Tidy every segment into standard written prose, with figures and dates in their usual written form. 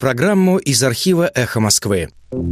Программу из архива «Эхо Москвы».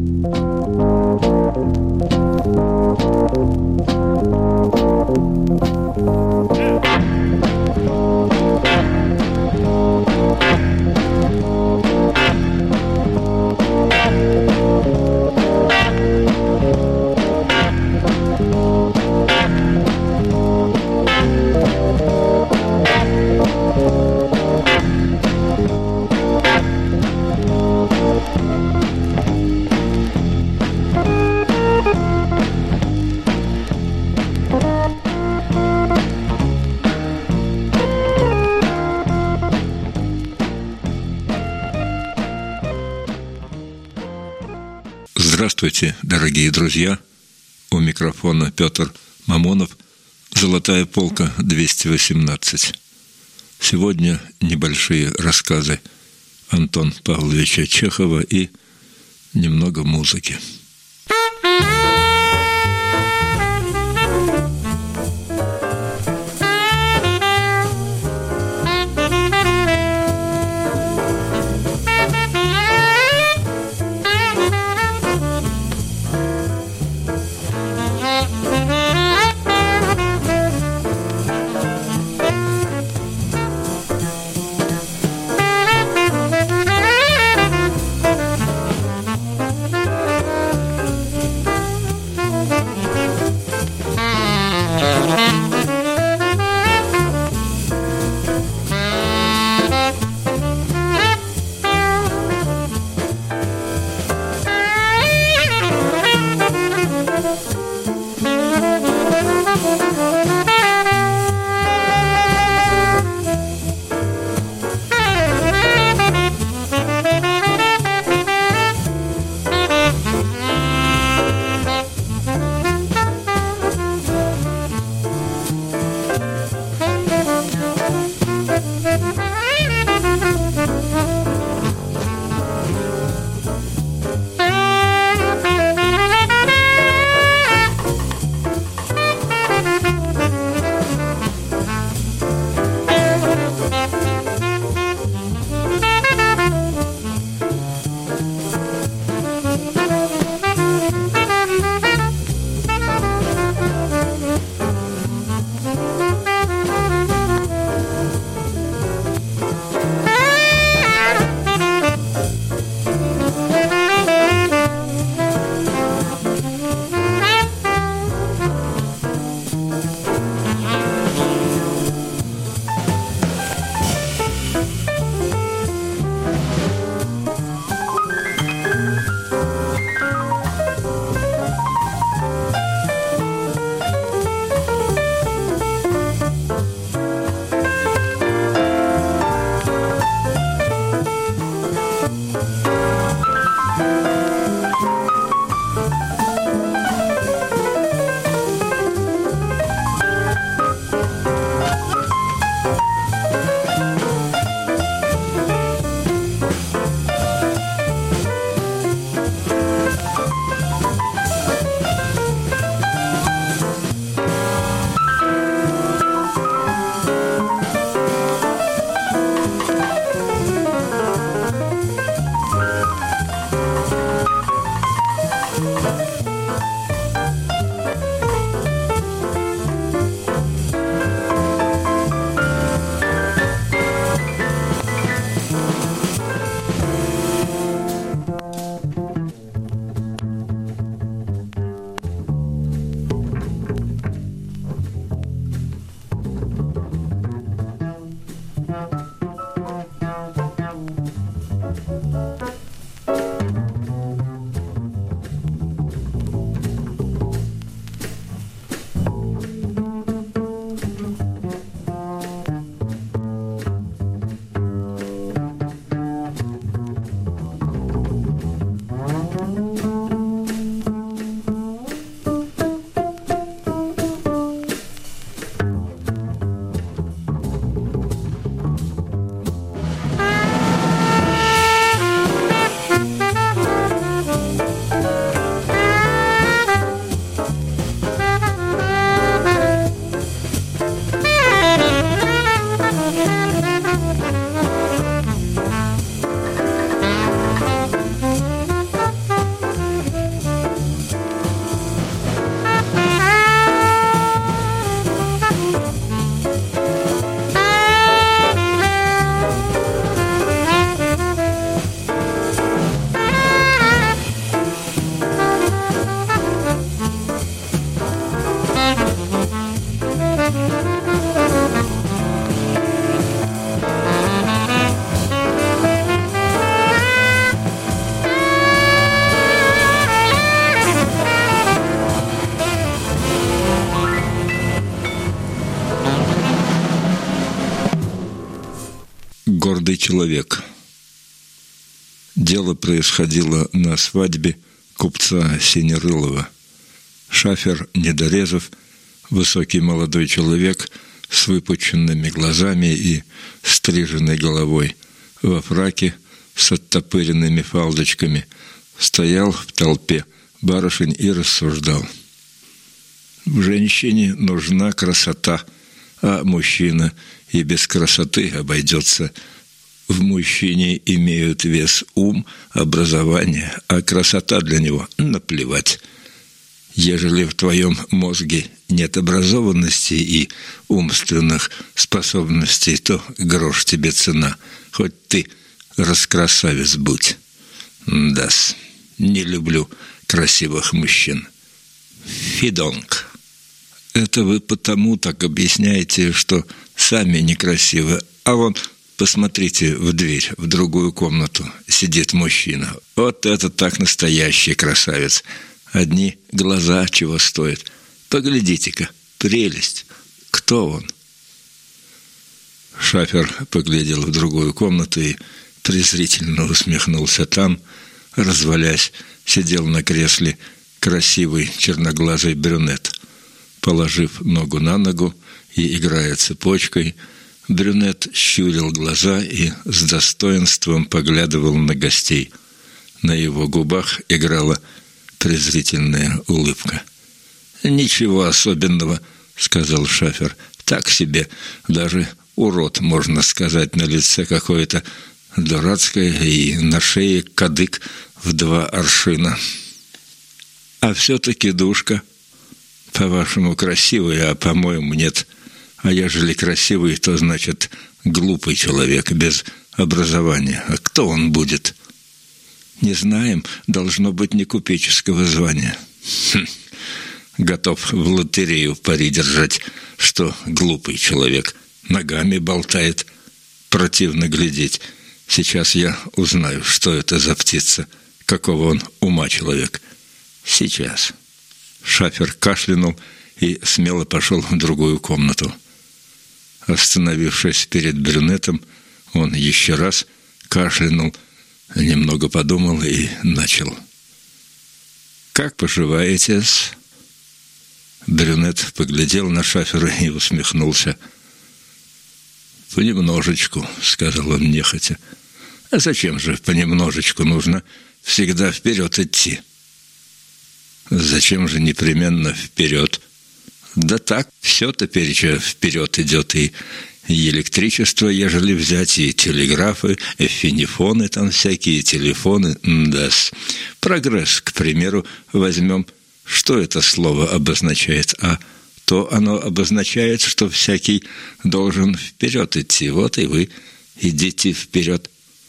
Здравствуйте, дорогие друзья! У микрофона Петр Мамонов, «Золотая полка 218». Сегодня небольшие рассказы Антона Павловича Чехова и немного музыки. Гордый человек. Дело происходило на свадьбе купца Синерылова. Шафер Недорезов, высокий молодой человек с выпученными глазами и стриженной головой, во фраке с оттопыренными фалдочками, стоял в толпе барышень и рассуждал. В женщине нужна красота, а мужчина и без красоты обойдется. В мужчине имеют вес ум, образование, а красота для него наплевать. Ежели в твоем мозге нет образованности и умственных способностей, то грош тебе цена, хоть ты раскрасавец будь. Да-с, не люблю красивых мужчин. Фидонг. Это вы потому так объясняете, что сами некрасивы, а вон, посмотрите в дверь, в другую комнату сидит мужчина. Вот это так настоящий красавец. Одни глаза чего стоят. Поглядите-ка, прелесть. Кто он? Шафер поглядел в другую комнату и презрительно усмехнулся. Там, развалясь, сидел на кресле красивый черноглазый брюнет. Положив ногу на ногу и играя цепочкой, брюнет щурил глаза и с достоинством поглядывал на гостей. На его губах играла презрительная улыбка. «Ничего особенного», — сказал Шафер. «Так себе, даже урод, можно сказать, на лице какое-то дурацкое и на шее кадык в 2 аршина. А все-таки душка. По-вашему, красивый, а по-моему, нет. А ежели красивый, то значит глупый человек, без образования. А кто он будет? Не знаем, должно быть не купеческого звания. Готов в лотерею пари держать, что глупый человек. Ногами болтает. Противно глядеть. Сейчас я узнаю, что это за птица, какого он ума человек. Сейчас». Шафер кашлянул и смело пошел в другую комнату. Остановившись перед брюнетом, он еще раз кашлянул, немного подумал и начал. «Как поживаете-с?» Брюнет поглядел на Шафера и усмехнулся. «Понемножечку», — сказал он нехотя. «А зачем же понемножечку? Нужно всегда вперед идти». «Зачем же непременно вперед?» «Да так, все топереча вперед идет, и электричество, ежели взять, и телеграфы, и финифоны там всякие, телефоны, да-с. Прогресс, к примеру, возьмем. Что это слово обозначает? А то оно обозначает, что всякий должен вперед идти. Вот и вы идите вперед».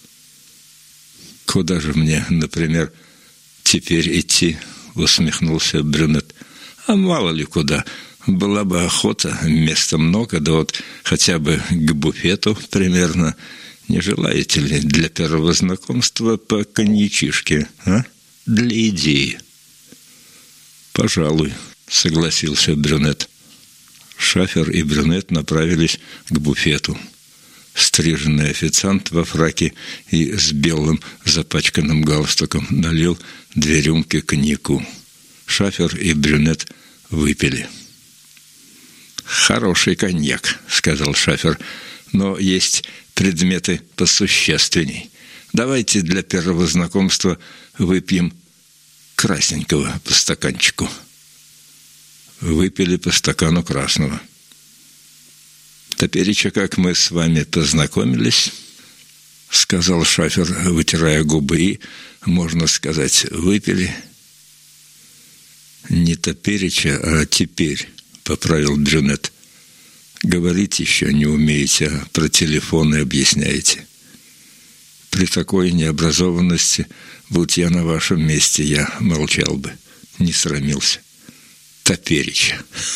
«Куда же мне, например, теперь идти?» — усмехнулся брюнет. «А мало ли куда. Была бы охота, места много, да вот хотя бы к буфету примерно. Не желаете ли для первого знакомства по коньячишке, а? Для идеи?» «Пожалуй», — согласился брюнет. Шафер и брюнет направились к буфету. Стриженный официант во фраке и с белым запачканным галстуком налил 2 рюмки коньяку. Шафер и брюнет выпили. «Хороший коньяк», — сказал Шафер, — «но есть предметы посущественней. Давайте для первого знакомства выпьем красненького по стаканчику». Выпили по стакану красного. «Топереча, как мы с вами познакомились», — сказал Шафер, вытирая губы, и, можно сказать, выпили. «Не топереча, а теперь», — поправил брюнет. «Говорить еще не умеете, а про телефоны объясняете. При такой необразованности, будь я на вашем месте, я молчал бы, не срамился. Топереча».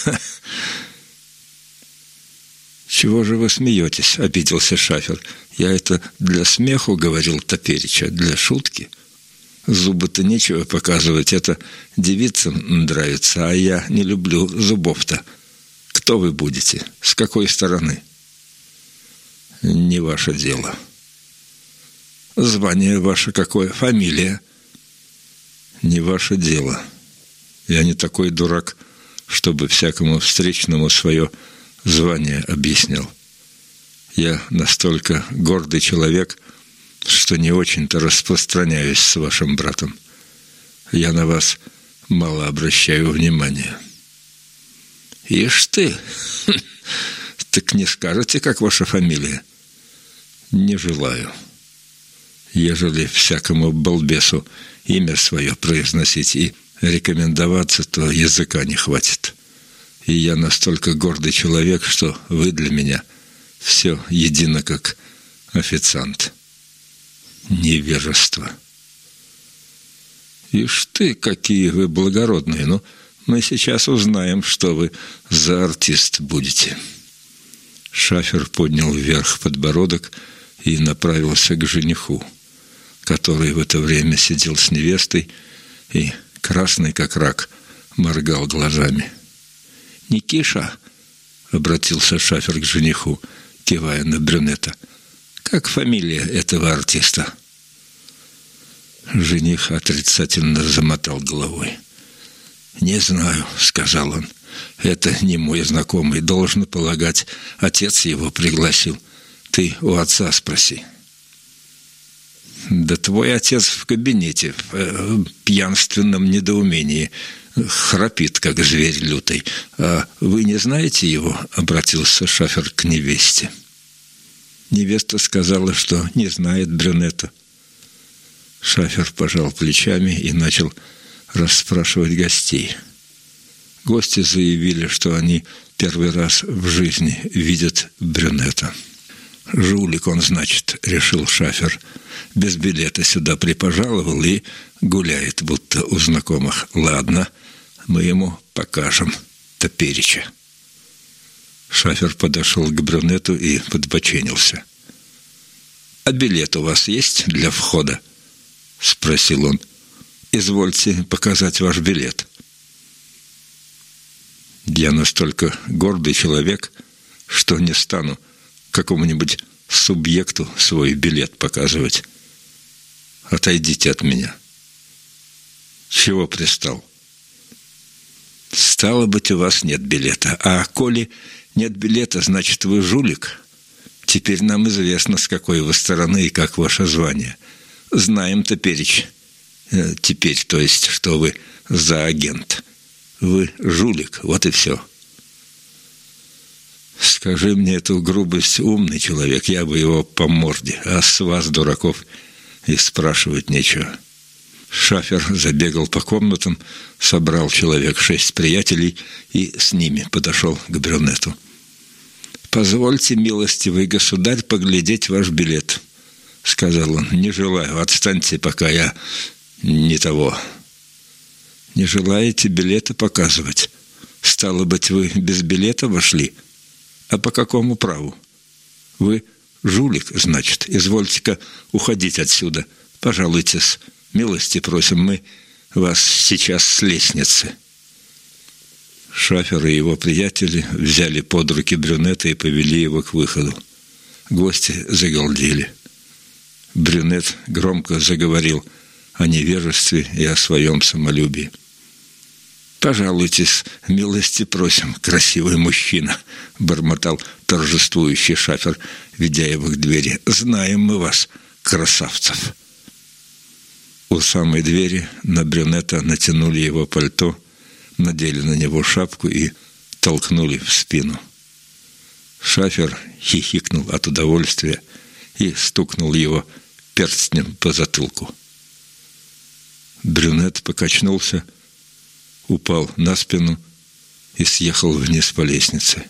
«Чего же вы смеетесь?» — обиделся Шафер. «Я это для смеху говорил топереча, для шутки. Зубы-то нечего показывать, это девицам нравится, а я не люблю зубов-то. Кто вы будете? С какой стороны?» «Не ваше дело», Звание ваше какое? Фамилия? Не ваше дело. Я не такой дурак, чтобы всякому встречному свое звание объяснял. Я настолько гордый человек, что не очень-то распространяюсь с вашим братом. Я на вас мало обращаю внимания». «Ишь ты! Так не скажете, как ваша фамилия?» «Не желаю. Ежели всякому балбесу имя свое произносить и рекомендоваться, то языка не хватит. И я настолько гордый человек, что вы для меня все едино как официант». «Невежество!» «Ишь ты, какие вы благородные! Ну, мы сейчас узнаем, что вы за артист будете». Шафер поднял вверх подбородок и направился к жениху, который в это время сидел с невестой и, красный как рак, моргал глазами. «Никиша», — обратился Шафер к жениху, кивая на брюнета, — «как фамилия этого артиста?» Жених отрицательно замотал головой. «Не знаю», — сказал он. «Это не мой знакомый, должен полагать, отец его пригласил. Ты у отца спроси». «Да твой отец в кабинете, в пьянственном недоумении, храпит, как зверь лютый. А вы не знаете его?» — обратился Шафер к невесте. Невеста сказала, что не знает брюнета. Шафер пожал плечами и начал расспрашивать гостей. Гости заявили, что они первый раз в жизни видят брюнета. «Жулик он, значит», — решил Шафер. «Без билета сюда припожаловал и гуляет, будто у знакомых. Ладно, мы ему покажем топереча». Шафер подошел к брюнету и подбоченился. «А билет у вас есть для входа?» — спросил он. «Извольте показать ваш билет». «Я настолько гордый человек, что не стану какому-нибудь субъекту свой билет показывать. Отойдите от меня». «Чего пристал?» «Стало быть, у вас нет билета. А коли нет билета, значит, вы жулик. Теперь нам известно, с какой вы стороны и как ваше звание. Знаем топеречь. Теперь, то есть, что вы за агент. Вы жулик, вот и все». «Скажи мне эту грубость, умный человек, я бы его по морде, а с вас, дураков, и спрашивать нечего». Шафер забегал по комнатам, собрал человек 6 приятелей и с ними подошел к брюнету. «Позвольте, милостивый государь, поглядеть ваш билет», — сказал он. «Не желаю, отстаньте, пока я не того». «Не желаете билета показывать? Стало быть, вы без билета вошли? А по какому праву? Вы жулик, значит. Извольте-ка уходить отсюда. Пожалуйтесь, милости просим, мы вас сейчас с лестницы». Шафер и его приятели взяли под руки брюнета и повели его к выходу. Гости загалдели. Брюнет громко заговорил о невежестве и о своем самолюбии. «Пожалуйтесь, милости просим, красивый мужчина», — бормотал торжествующий Шафер, ведя его к двери. «Знаем мы вас, красавцев». У самой двери на брюнета натянули его пальто, надели на него шапку и толкнули в спину. Шафер хихикнул от удовольствия и стукнул его перстнем по затылку. Брюнет покачнулся, упал на спину и съехал вниз по лестнице.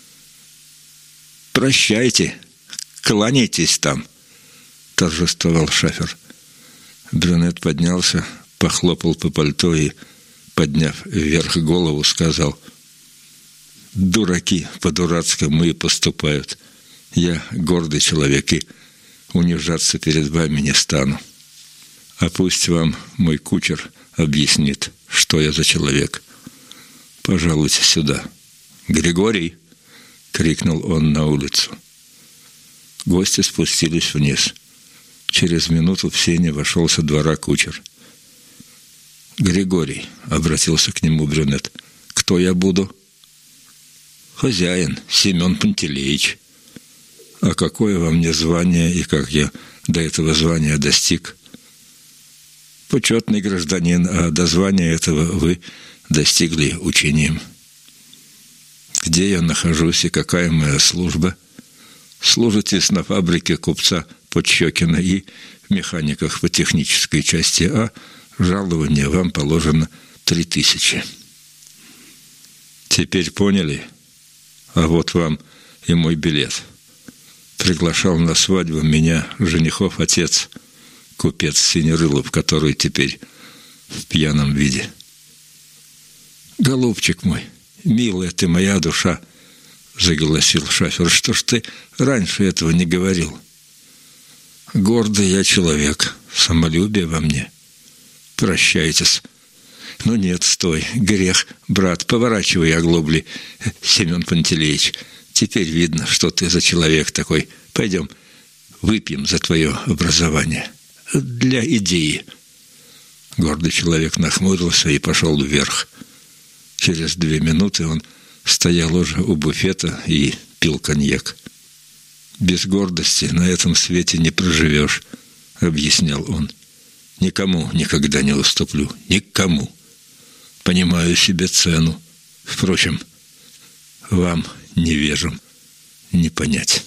«Прощайте, кланяйтесь там», — торжествовал Шафер. Брюнет поднялся, похлопал по пальто и, подняв вверх голову, сказал: «Дураки по-дурацкому и поступают. Я гордый человек и унижаться перед вами не стану. А пусть вам мой кучер объяснит, что я за человек. Пожалуйте сюда». «Григорий!» — крикнул он на улицу. Гости спустились вниз. Через минуту в сене вошел со двора кучер. «Григорий», — обратился к нему брюнет, — «кто я буду?» «Хозяин, Семен Пантелеич». «А какое во мне звание и как я до этого звания достиг?» «Почетный гражданин, а до звания этого вы достигли учением». «Где я нахожусь и какая моя служба?» «Служитесь на фабрике купца Подщекина и в механиках по технической части А. Жалование вам положено 3000. Теперь поняли? А вот вам и мой билет. Приглашал на свадьбу меня женихов отец, купец Синерылов, который теперь в пьяном виде». «Голубчик мой, милая ты моя душа», — заголосил шафер, — «что ж ты раньше этого не говорил?» «Гордый я человек, самолюбие во мне. Прощайтесь». «Ну нет, стой, грех, брат, поворачивай оглобли, Семен Пантелеич. Теперь видно, что ты за человек такой. Пойдем, выпьем за твое образование. Для идеи». Гордый человек нахмурился и пошел вверх. Через 2 минуты он стоял уже у буфета и пил коньяк. «Без гордости на этом свете не проживешь», — объяснял он. «Никому никогда не уступлю, никому. Понимаю себе цену. Впрочем, вам, невежам, не понять».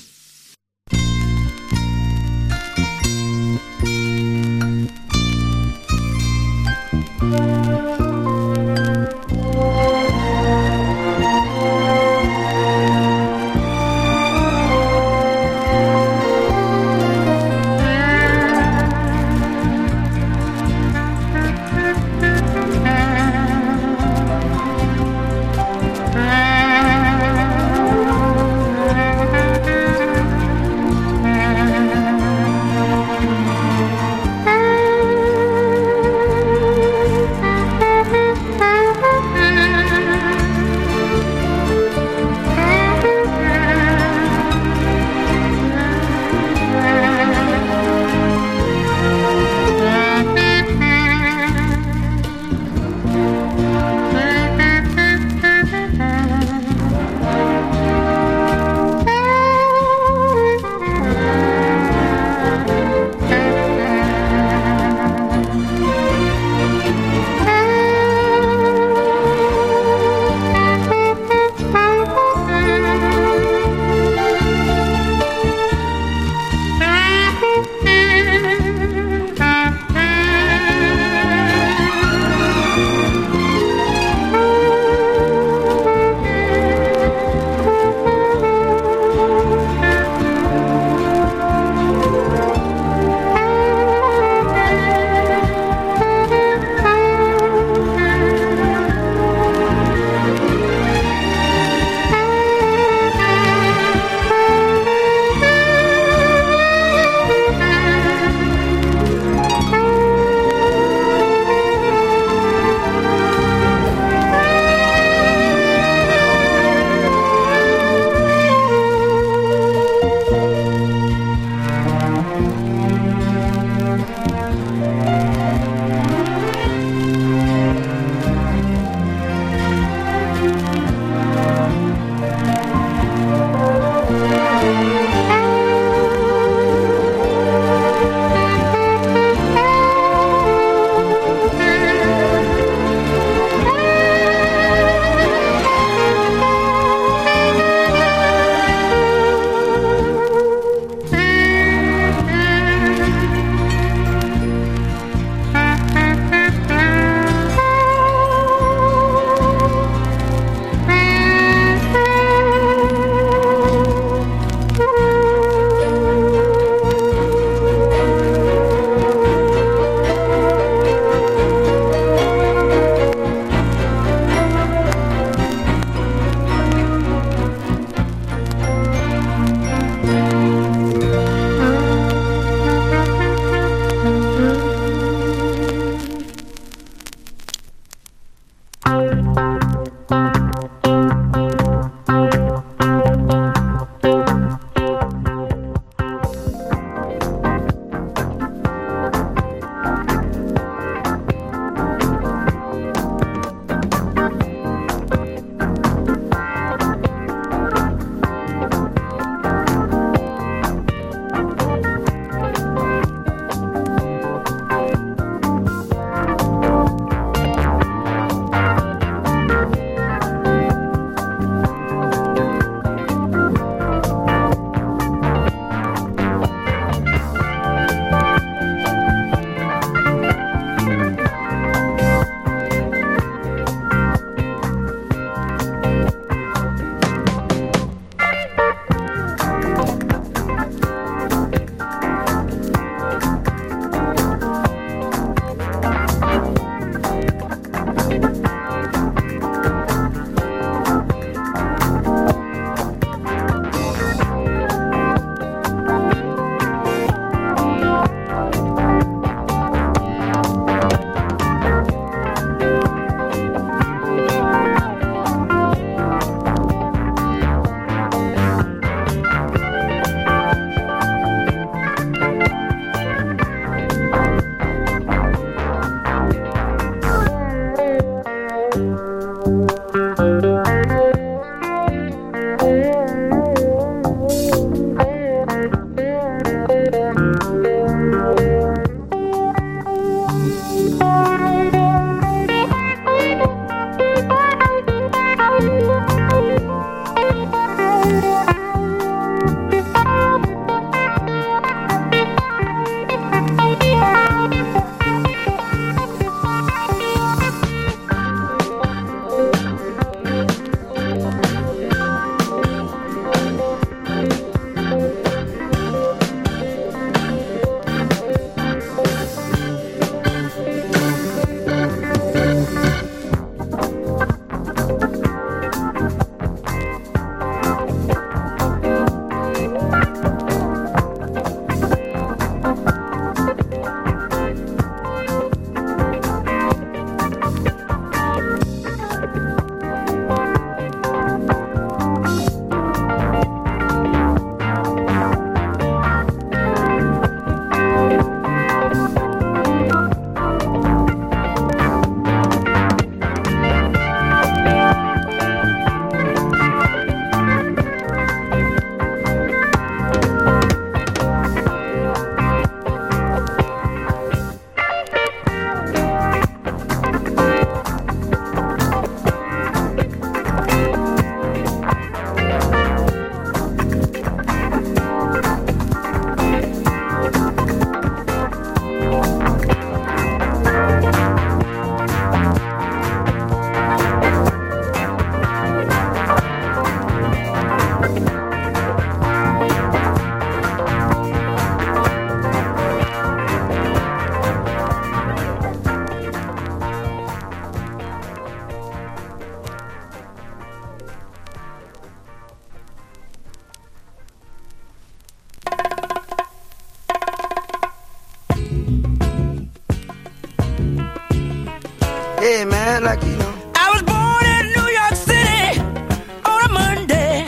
Hey man, like you know. I was born in New York City on a Monday.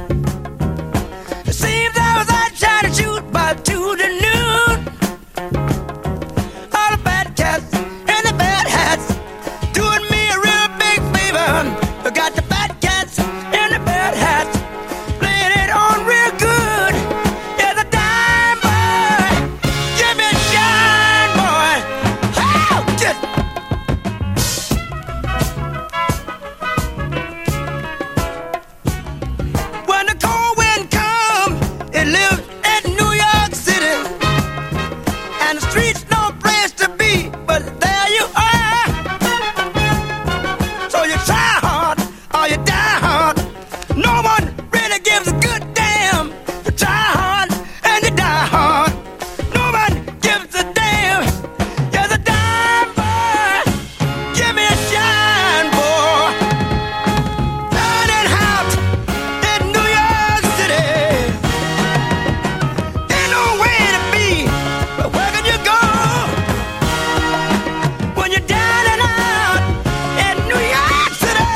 It seems I was out trying to shoot by 2 to noon. All the bad cats and the bad hats doing me a real big favor. I got the bad cats and the bad hats playing it on real good. Yeah, the dime boy, give me a shine, boy. Oh, just when the cold wind comes, it lives in New York City, and the streets no place to be, but there you are. So you try hard or you die hard. No one really gives a good damn. You try hard and you die hard. No one gives a damn. You're the dime boy. Give me a shine, boy. Turning out in New York City. Ain't no way to be, but where can you go when you're down and out in New York City?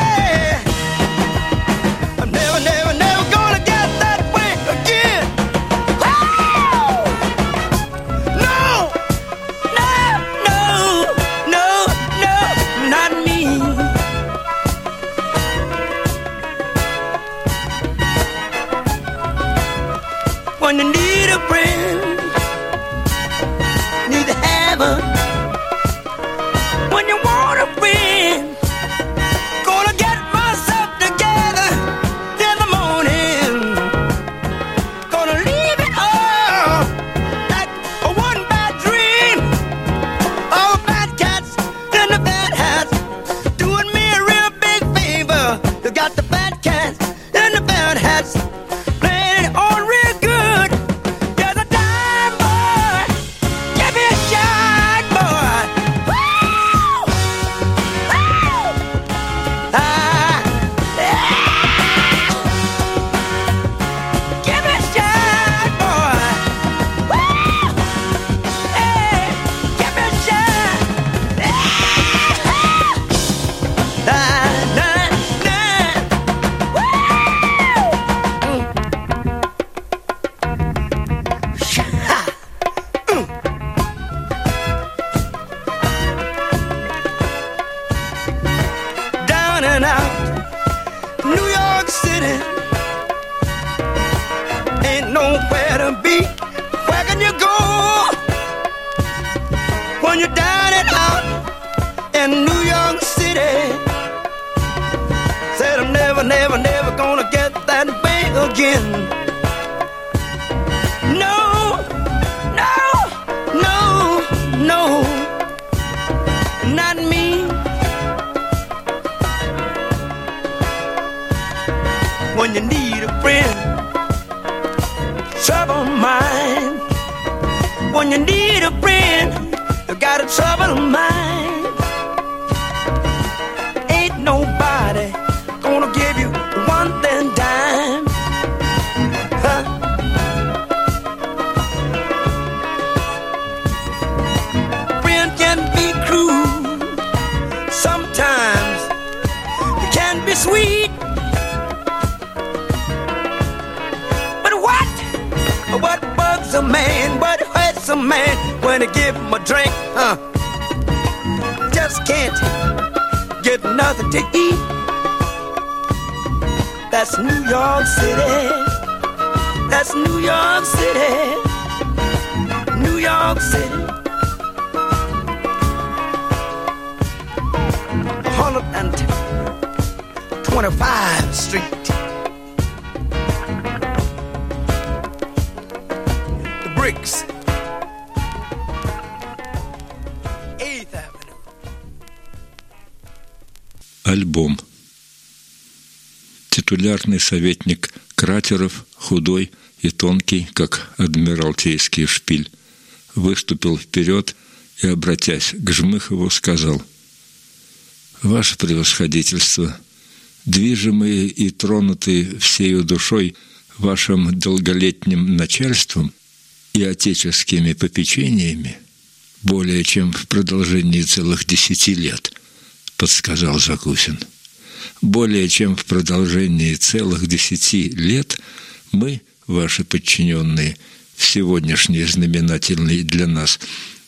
I'm never, never, never gonna get that way again. Woo! No, no, no, no, no, not me. When you need a friend, need to have her. When you want a friend, gonna get myself together in the morning. Gonna leave it all like a one bad dream. All bad cats and the bad hats doing me a real big favor. You got the bad cats and the bad hats playing it on real good. You're the dime boy. Give me a shine, boy. Woo! Woo! Ah, yeah. Give me a shine, boy. Woo! Hey, give me a shine. Yeah. Nah, nah, nah. Woo! Ha. Down and out, New York City. Ain't nowhere to be. Where can you go when you're down and out in New York City? Said I'm never, never, never gonna get that way again. No, no, no, no, not me. When you need a friend, trouble mine. When you need a friend, you got a trouble mind. Ain't nobody gonna give you one thin dime. Huh? Friend can be cruel. Sometimes it can be sweet. But what bugs a man, what hurts a man when he give him a drink, huh? Just can't get nothing to eat. That's New York City. That's New York City. New York City. 125th Street. The Bricks. 8th Avenue. Альбом. Титулярный советник Кратеров, худой и тонкий, как адмиралтейский шпиль, выступил вперед и, обратясь к Жмыхову, сказал: «Ваше превосходительство, движимые и тронутые всею душой вашим долголетним начальством и отеческими попечениями, более чем в продолжении целых 10 лет, — подсказал Закусин. «Более чем в продолжении целых 10 лет мы, ваши подчиненные, в сегодняшний знаменательный для нас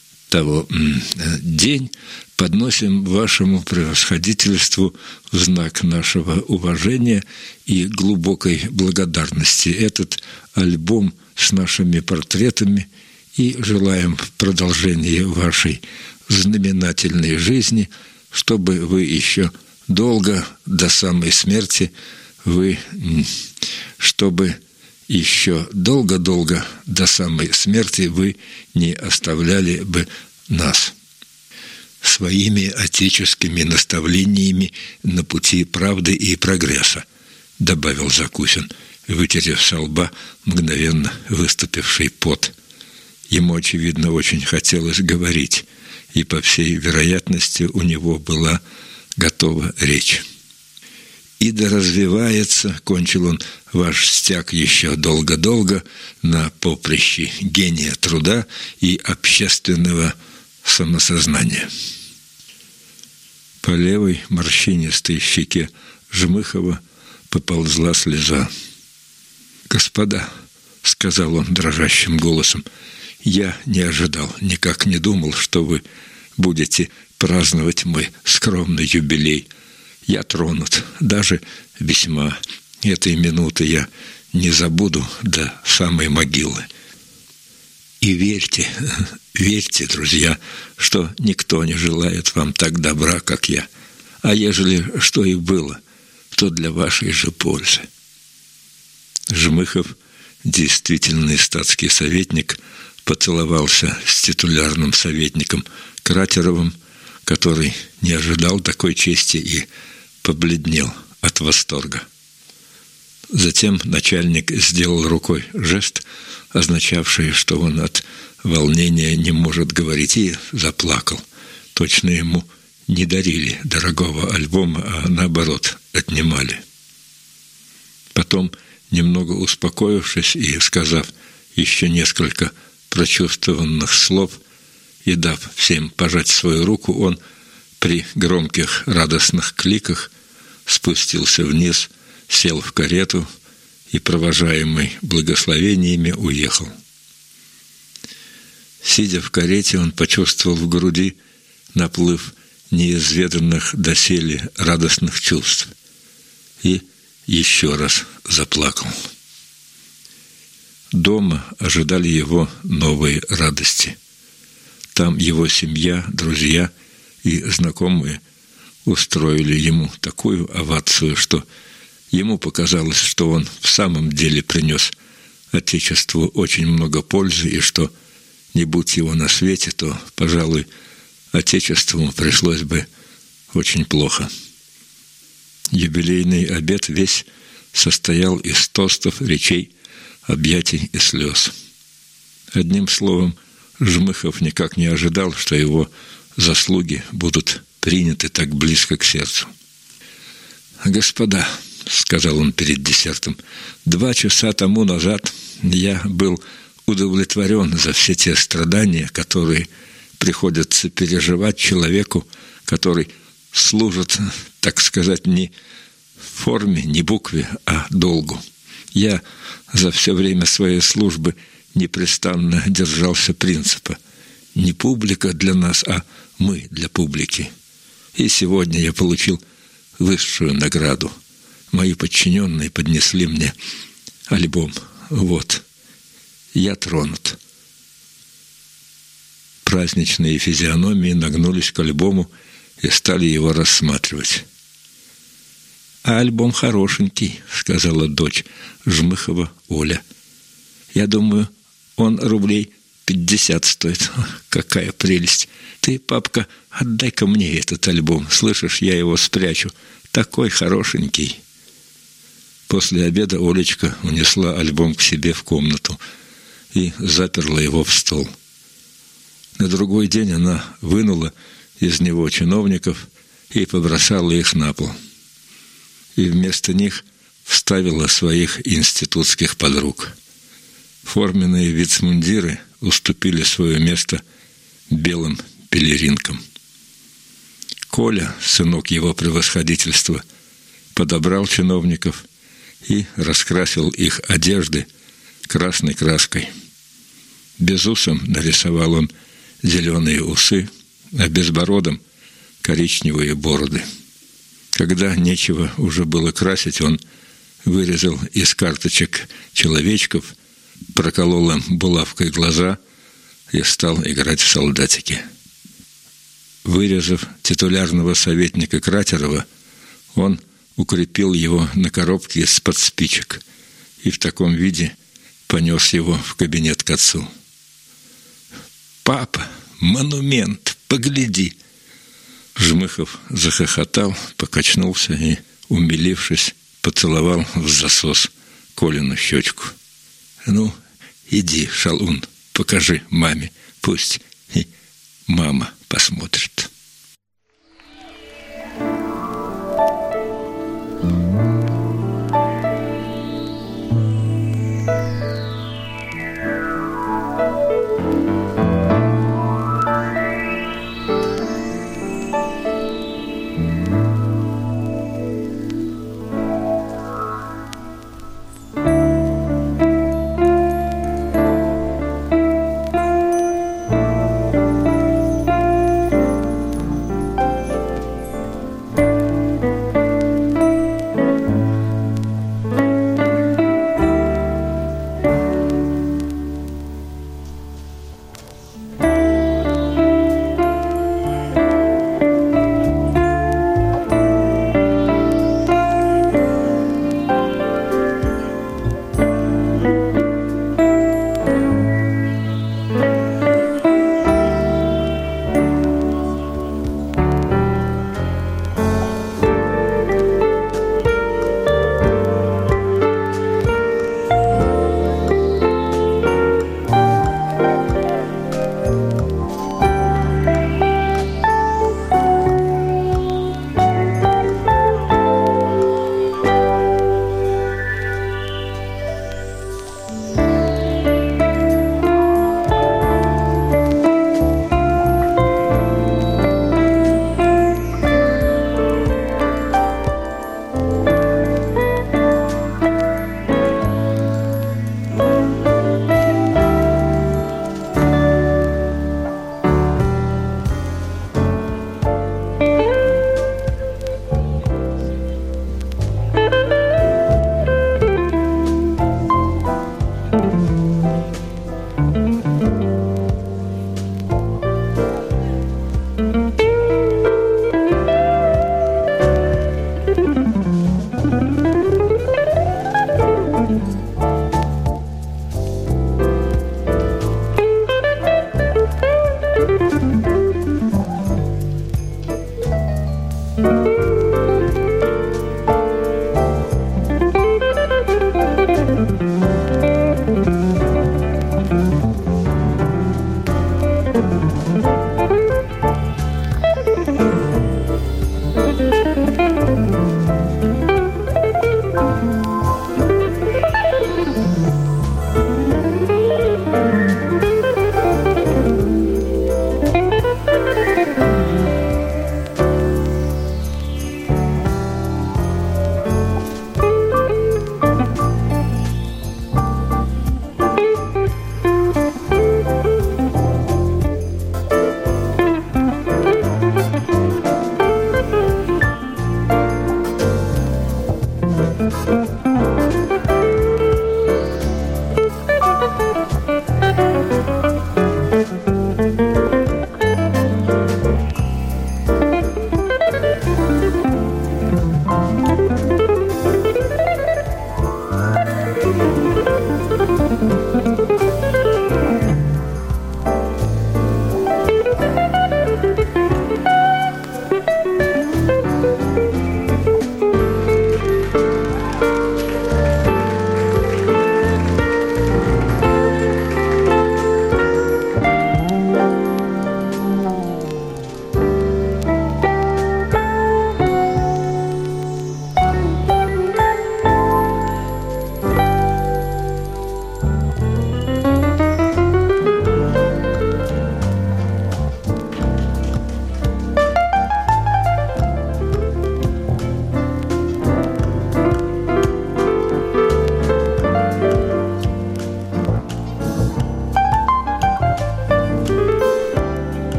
день подносим вашему превосходительству в знак нашего уважения и глубокой благодарности этот альбом с нашими портретами и желаем в продолжении вашей знаменательной жизни, чтобы вы еще долго до самой смерти еще долго-долго до самой смерти вы не оставляли бы нас своими отеческими наставлениями на пути правды и прогресса», — добавил Закусин, вытерев со лба мгновенно выступивший пот. Ему, очевидно, очень хотелось говорить, и, по всей вероятности, у него была готова речь. «И да развивается, — кончил он, — ваш стяг еще долго-долго на поприще гения труда и общественного самосознания». По левой морщинистой щеке Жмыхова поползла слеза. «Господа, — сказал он дрожащим голосом, — я не ожидал, никак не думал, что вы будете праздновать мой скромный юбилей. Я тронут, даже весьма. Этой минуты я не забуду до самой могилы. И верьте, друзья, что никто не желает вам так добра, как я. А ежели что и было, то для вашей же пользы». Жмыхов, действительный статский советник, поцеловался с титулярным советником Кратеровым, который не ожидал такой чести и побледнел от восторга. Затем начальник сделал рукой жест, означавший, что он от волнения не может говорить, и заплакал. Точно ему не дарили дорогого альбома, а наоборот отнимали. Потом, немного успокоившись и сказав еще несколько прочувствованных слов и дав всем пожать свою руку, он при громких радостных кликах спустился вниз, сел в карету и, провожаемый благословениями, уехал. Сидя в карете, он почувствовал в груди наплыв неизведанных доселе радостных чувств и еще раз заплакал. Дома ожидали его новые радости. Там его семья, друзья и знакомые устроили ему такую овацию, что ему показалось, что он в самом деле принес Отечеству очень много пользы, и что, не будь его на свете, то, пожалуй, Отечеству пришлось бы очень плохо. Юбилейный обед весь состоял из тостов, речей, объятий и слез. Одним словом, Жмыхов никак не ожидал, что его заслуги будут приняты так близко к сердцу. «Господа, — сказал он перед десертом, — 2 часа тому назад я был удовлетворен за все те страдания, которые приходится переживать человеку, который служит, так сказать, не форме, не букве, а долгу. Я за все время своей службы непрестанно держался принципа: не публика для нас, а мы для публики. И сегодня я получил высшую награду. Мои подчиненные поднесли мне альбом. Вот, я тронут». Праздничные физиономии нагнулись к альбому и стали его рассматривать. «А альбом хорошенький», — сказала дочь Жмыхова, Оля. «Я думаю, он рублей 50 стоит. Какая прелесть! Ты, папка, отдай-ка мне этот альбом. Слышишь, я его спрячу. Такой хорошенький». После обеда Олечка унесла альбом к себе в комнату и заперла его в стол. На другой день она вынула из него чиновников и побросала их на пол. И вместо них вставила своих институтских подруг. Форменные вицмундиры уступили свое место белым пелеринкам. Коля, сынок его превосходительства, подобрал чиновников и раскрасил их одежды красной краской. Безусом нарисовал он зеленые усы, а безбородом — коричневые бороды. Когда нечего уже было красить, он вырезал из карточек человечков, проколол им булавкой глаза и стал играть в солдатики. Вырезав титулярного советника Кратерова, он укрепил его на коробке из-под спичек и в таком виде понес его в кабинет к отцу. «Папа, монумент, погляди!» Жмыхов захохотал, покачнулся и, умилившись, поцеловал в засос Колину щечку. «Ну, иди, шалун, покажи маме, пусть и мама посмотрит».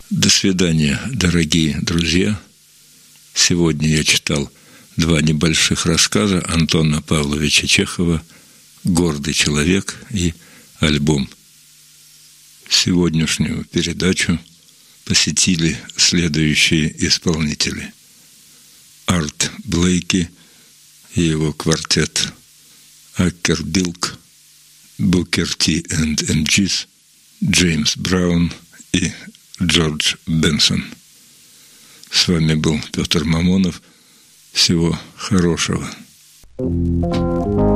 До свидания, дорогие друзья. Сегодня я читал 2 небольших рассказа Антона Павловича Чехова «Гордый человек» и «Альбом». Сегодняшнюю передачу посетили следующие исполнители: Арт Блейки и его квартет, Акер Билк, Букер Ти энд Джис, Джеймс Браун и Джордж Бенсон. С вами был Петр Мамонов. Всего хорошего.